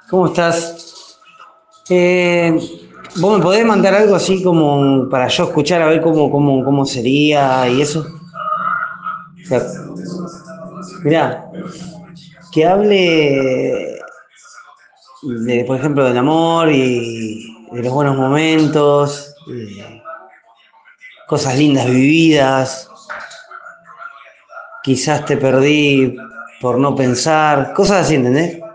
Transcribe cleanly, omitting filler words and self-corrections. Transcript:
¿Cómo estás? Eh, ¿Vos me podés mandar algo así como para yo escuchar a ver cómo sería y eso? O sea, mirá, que hable por ejemplo, del amor y de los buenos momentos, cosas lindas vividas, quizás te perdí por no pensar, cosas así, ¿entendés?